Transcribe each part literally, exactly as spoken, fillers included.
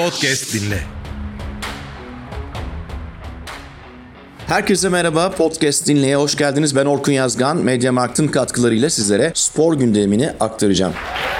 Podcast dinle. Herkese merhaba, Podcast Dinle'ye hoş geldiniz. Ben Orkun Yazgan, Mediamarkt'ın katkılarıyla sizlere spor gündemini aktaracağım.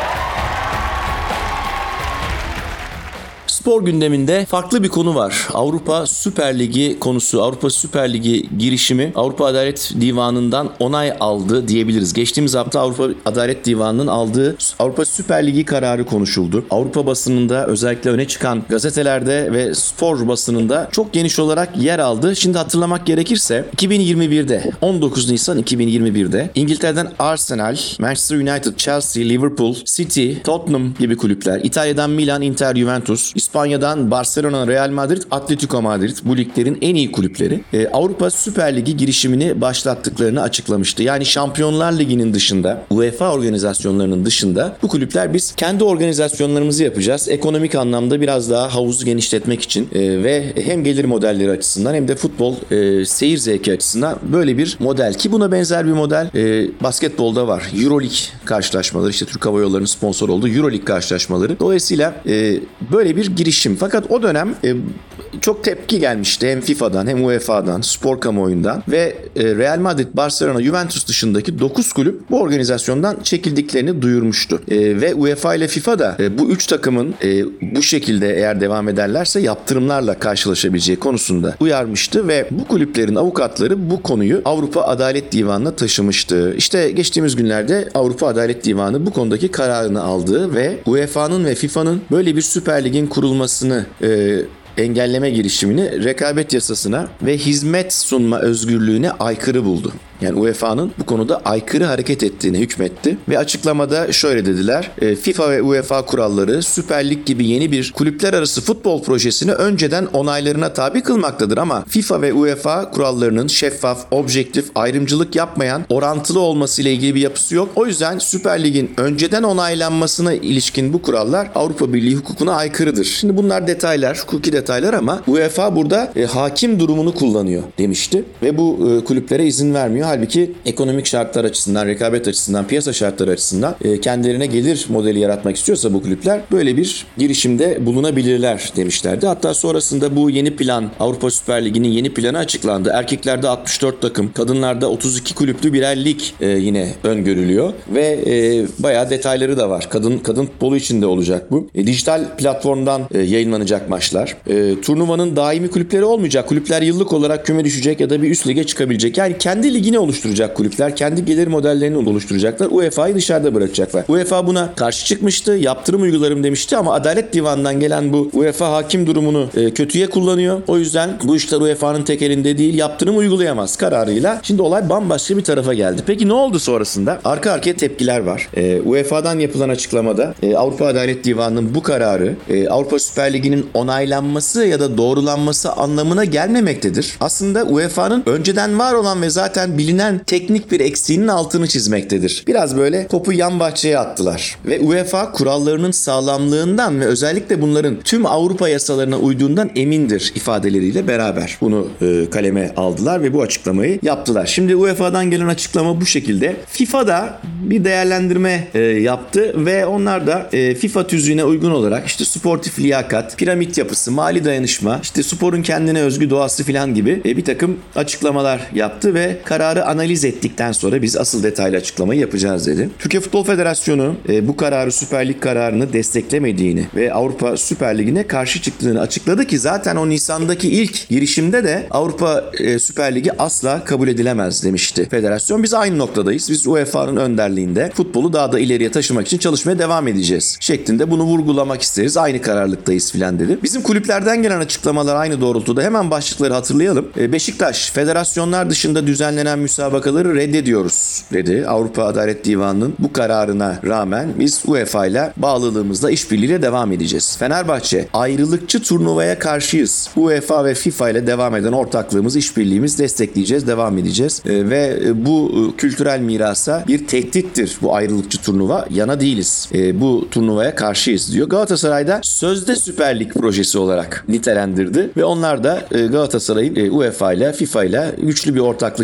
Spor gündeminde farklı bir konu var. Avrupa Süper Ligi konusu, Avrupa Süper Ligi girişimi Avrupa Adalet Divanı'ndan onay aldı diyebiliriz. Geçtiğimiz hafta Avrupa Adalet Divanı'nın aldığı Avrupa Süper Ligi kararı konuşuldu. Avrupa basınında, özellikle öne çıkan gazetelerde ve spor basınında çok geniş olarak yer aldı. Şimdi hatırlamak gerekirse iki bin yirmi birde, on dokuz Nisan iki bin yirmi birde İngiltere'den Arsenal, Manchester United, Chelsea, Liverpool, City, Tottenham gibi kulüpler, İtalya'dan Milan, Inter, Juventus, İspanya'dan Barcelona, Real Madrid, Atletico Madrid, bu liglerin en iyi kulüpleri e, Avrupa Süper Ligi girişimini başlattıklarını açıklamıştı. Yani Şampiyonlar Ligi'nin dışında, UEFA organizasyonlarının dışında bu kulüpler biz kendi organizasyonlarımızı yapacağız. Ekonomik anlamda biraz daha havuzu genişletmek için e, ve hem gelir modelleri açısından hem de futbol e, seyir zevki açısından böyle bir model, ki buna benzer bir model e, basketbolda var. Euroleague karşılaşmaları, işte Türk Hava Yolları'nın sponsor olduğu Euroleague karşılaşmaları. Dolayısıyla e, böyle bir girişim. Fakat o dönem e, çok tepki gelmişti hem FIFA'dan hem UEFA'dan, spor kamuoyundan ve e, Real Madrid, Barcelona, Juventus dışındaki dokuz kulüp bu organizasyondan çekildiklerini duyurmuştu. E, ve UEFA ile FIFA da e, bu üç takımın e, bu şekilde eğer devam ederlerse yaptırımlarla karşılaşabileceği konusunda uyarmıştı ve bu kulüplerin avukatları bu konuyu Avrupa Adalet Divanı'na taşımıştı. İşte geçtiğimiz günlerde Avrupa Adalet Divanı bu konudaki kararını aldı ve UEFA'nın ve FIFA'nın böyle bir Süper Lig'in kurulmasını e, engelleme girişimini rekabet yasasına ve hizmet sunma özgürlüğüne aykırı buldu. Yani UEFA'nın bu konuda aykırı hareket ettiğini hükmetti ve açıklamada şöyle dediler: e, FIFA ve UEFA kuralları Süper Lig gibi yeni bir kulüpler arası futbol projesini önceden onaylarına tabi kılmaktadır ama FIFA ve UEFA kurallarının şeffaf, objektif, ayrımcılık yapmayan, orantılı olması ile ilgili bir yapısı yok. O yüzden Süper Lig'in önceden onaylanmasına ilişkin bu kurallar Avrupa Birliği hukukuna aykırıdır. Şimdi bunlar detaylar, hukuki detaylar ama UEFA burada e, hakim durumunu kullanıyor demişti ve bu e, kulüplere izin vermiyor. Halbuki ekonomik şartlar açısından, rekabet açısından, piyasa şartları açısından e, kendilerine gelir modeli yaratmak istiyorsa bu kulüpler böyle bir girişimde bulunabilirler demişlerdi. Hatta sonrasında bu yeni plan, Avrupa Süper Ligi'nin yeni planı açıklandı. Erkeklerde altmış dört takım, kadınlarda otuz iki kulüplü birer lig e, yine öngörülüyor ve e, bayağı detayları da var. Kadın kadın futbolu için de olacak bu. E, dijital platformdan e, yayınlanacak maçlar. E, turnuvanın daimi kulüpleri olmayacak. Kulüpler yıllık olarak küme düşecek ya da bir üst lige çıkabilecek. Yani kendi ligini oluşturacak kulüpler, kendi gelir modellerini oluşturacaklar. UEFA'yı dışarıda bırakacaklar. UEFA buna karşı çıkmıştı. Yaptırım uygularım demişti ama Adalet Divanı'ndan gelen bu UEFA hakim durumunu e, kötüye kullanıyor. O yüzden bu işler UEFA'nın tek elinde değil. Yaptırım uygulayamaz kararıyla. Şimdi olay bambaşka bir tarafa geldi. Peki ne oldu sonrasında? Arka arkaya tepkiler var. E, UEFA'dan yapılan açıklamada e, Avrupa Adalet Divanı'nın bu kararı e, Avrupa Süper Ligi'nin onaylanması ya da doğrulanması anlamına gelmemektedir. Aslında UEFA'nın önceden var olan ve zaten bilinen teknik bir eksiğinin altını çizmektedir. Biraz böyle topu yan bahçeye attılar. Ve UEFA kurallarının sağlamlığından ve özellikle bunların tüm Avrupa yasalarına uyduğundan emindir ifadeleriyle beraber bunu e, kaleme aldılar ve bu açıklamayı yaptılar. Şimdi UEFA'dan gelen açıklama bu şekilde. FIFA da bir değerlendirme e, yaptı ve onlar da e, FIFA tüzüğüne uygun olarak işte sportif liyakat, piramit yapısı, mali dayanışma, işte sporun kendine özgü doğası filan gibi e, bir takım açıklamalar yaptı ve kararı analiz ettikten sonra biz asıl detaylı açıklamayı yapacağız dedi. Türkiye Futbol Federasyonu e, bu kararı, Süper Lig kararını desteklemediğini ve Avrupa Süper Ligi'ne karşı çıktığını açıkladı ki zaten o Nisan'daki ilk girişimde de Avrupa e, Süper Ligi asla kabul edilemez demişti federasyon. Biz aynı noktadayız. Biz UEFA'nın önderliğinde futbolu daha da ileriye taşımak için çalışmaya devam edeceğiz şeklinde bunu vurgulamak isteriz. Aynı kararlılıktayız filan dedi. Bizim kulüplerden gelen açıklamalar aynı doğrultuda. Hemen başlıkları hatırlayalım. E, Beşiktaş, federasyonlar dışında düzenlenen müsabakaları reddediyoruz dedi. Avrupa Adalet Divanı'nın bu kararına rağmen biz UEFA ile bağlılığımızla işbirliğiyle devam edeceğiz. Fenerbahçe, ayrılıkçı turnuvaya karşıyız. UEFA ve FIFA ile devam eden ortaklığımız, işbirliğimiz destekleyeceğiz, devam edeceğiz. E, ve bu kültürel mirasa bir tehdittir bu ayrılıkçı turnuva. Yana değiliz. E, bu turnuvaya karşıyız diyor. Galatasaray'da sözde Süper Lig projesi olarak nitelendirdi ve onlar da e, Galatasaray'ın e, UEFA ile FIFA ile güçlü bir ortaklık içinde olduğunu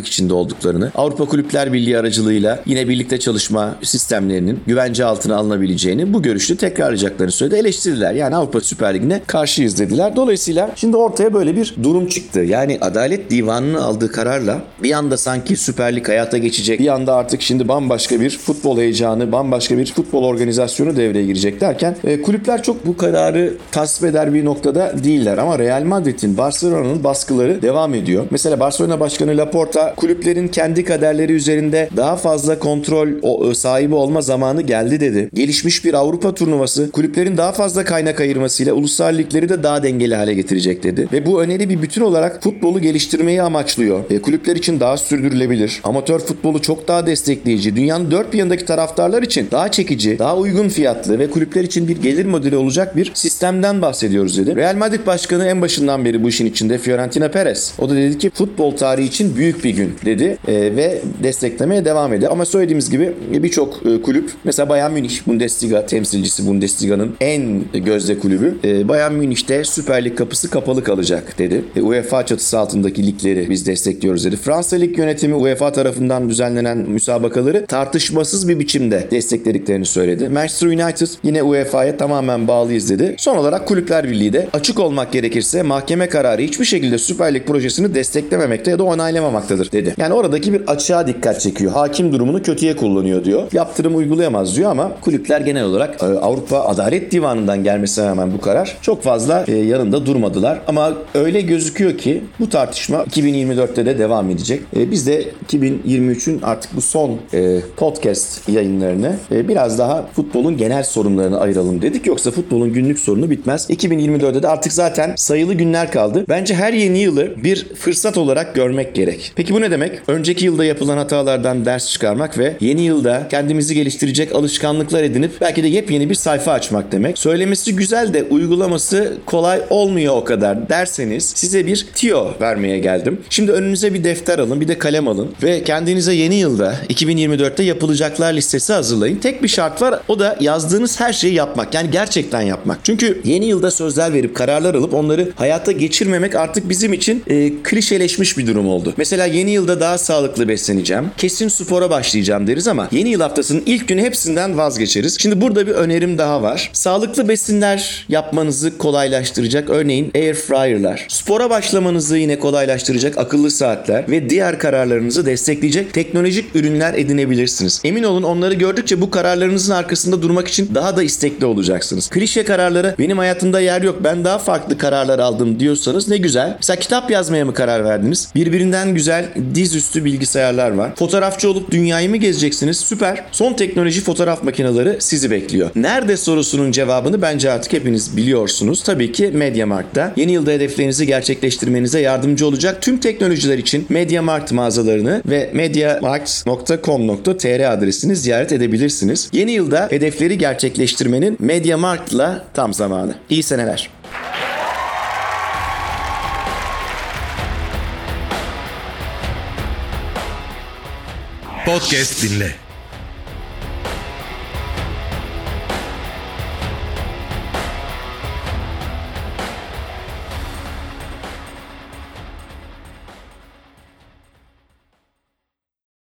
olduklarını, Avrupa Kulüpler Birliği aracılığıyla yine birlikte çalışma sistemlerinin güvence altına alınabileceğini, bu görüşte tekrarlayacaklarını söyledi. Eleştirdiler. Yani Avrupa Süper Ligi'ne karşıyız dediler. Dolayısıyla şimdi ortaya böyle bir durum çıktı. Yani Adalet Divanı'nın aldığı kararla bir anda sanki Süper Lig hayata geçecek. Bir anda artık şimdi bambaşka bir futbol heyecanı, bambaşka bir futbol organizasyonu devreye girecek derken e, kulüpler çok bu kararı tasvip eder bir noktada değiller. Ama Real Madrid'in, Barcelona'nın baskıları devam ediyor. Mesela Barcelona Başkanı Laporta kulüplerin kendi kaderleri üzerinde daha fazla kontrol o, sahibi olma zamanı geldi dedi. Gelişmiş bir Avrupa turnuvası kulüplerin daha fazla kaynak ayırmasıyla ulusal ligleri de daha dengeli hale getirecek dedi. Ve bu öneri bir bütün olarak futbolu geliştirmeyi amaçlıyor. E, kulüpler için daha sürdürülebilir, amatör futbolu çok daha destekleyici, dünyanın dört bir yanındaki taraftarlar için daha çekici, daha uygun fiyatlı ve kulüpler için bir gelir modeli olacak bir sistemden bahsediyoruz dedi. Real Madrid Başkanı en başından beri bu işin içinde Florentino Perez. O da dedi ki futbol tarihi için büyük bir gün dedi e, ve desteklemeye devam ediyor. Ama söylediğimiz gibi birçok e, kulüp, mesela Bayern Münih Bundesliga temsilcisi, Bundesliga'nın en gözde kulübü, e, Bayern Münih'te Süper Lig kapısı kapalı kalacak dedi. E, UEFA çatısı altındaki ligleri biz destekliyoruz dedi. Fransa Lig yönetimi UEFA tarafından düzenlenen müsabakaları tartışmasız bir biçimde desteklediklerini söyledi. Manchester United yine UEFA'ya tamamen bağlıyız dedi. Son olarak Kulüpler Birliği de açık olmak gerekirse mahkeme kararı hiçbir şekilde Süper Lig projesini desteklememekte ya da onaylamamaktadır dedi. Yani oradaki bir açığa dikkat çekiyor. Hakim durumunu kötüye kullanıyor diyor. Yaptırım uygulayamaz diyor ama kulüpler genel olarak Avrupa Adalet Divanı'ndan gelmesine rağmen bu karar çok fazla yanında durmadılar. Ama öyle gözüküyor ki bu tartışma iki bin yirmi dörtte de devam edecek. Biz de iki bin yirmi üçün artık bu son podcast yayınlarını biraz daha futbolun genel sorunlarını ayıralım dedik. Yoksa futbolun günlük sorunu bitmez. iki bin yirmi dörtte de artık zaten sayılı günler kaldı. Bence her yeni yılı bir fırsat olarak görmek gerek. Peki bu ne demek? Önceki yılda yapılan hatalardan ders çıkarmak ve yeni yılda kendimizi geliştirecek alışkanlıklar edinip belki de yepyeni bir sayfa açmak demek. Söylemesi güzel de uygulaması kolay olmuyor o kadar derseniz size bir tiyo vermeye geldim. Şimdi önünüze bir defter alın, bir de kalem alın ve kendinize yeni yılda iki bin yirmi dörtte yapılacaklar listesi hazırlayın. Tek bir şart var, o da yazdığınız her şeyi yapmak. Yani gerçekten yapmak. Çünkü yeni yılda sözler verip kararlar alıp onları hayata geçirmemek artık bizim için e, klişeleşmiş bir durum oldu. Mesela yeni yılda daha sağlıklı besleneceğim, kesin spora başlayacağım deriz ama yeni yıl haftasının ilk günü hepsinden vazgeçeriz. Şimdi burada bir önerim daha var. Sağlıklı besinler yapmanızı kolaylaştıracak, örneğin air fryer'lar. Spora başlamanızı yine kolaylaştıracak akıllı saatler ve diğer kararlarınızı destekleyecek teknolojik ürünler edinebilirsiniz. Emin olun onları gördükçe bu kararlarınızın arkasında durmak için daha da istekli olacaksınız. Klişe kararlara benim hayatımda yer yok, ben daha farklı kararlar aldım diyorsanız ne güzel. Mesela kitap yazmaya mı karar verdiniz? Birbirinden güzel dizüstü bilgisayarlar var. Fotoğrafçı olup dünyayı mı gezeceksiniz? Süper. Son teknoloji fotoğraf makineleri sizi bekliyor. Nerede sorusunun cevabını bence artık hepiniz biliyorsunuz. Tabii ki MediaMarkt'ta. Yeni yılda hedeflerinizi gerçekleştirmenize yardımcı olacak tüm teknolojiler için MediaMarkt mağazalarını ve mediamarkt nokta com nokta tr adresini ziyaret edebilirsiniz. Yeni yılda hedefleri gerçekleştirmenin MediaMarkt'la tam zamanı. İyi seneler. Podcast dinle.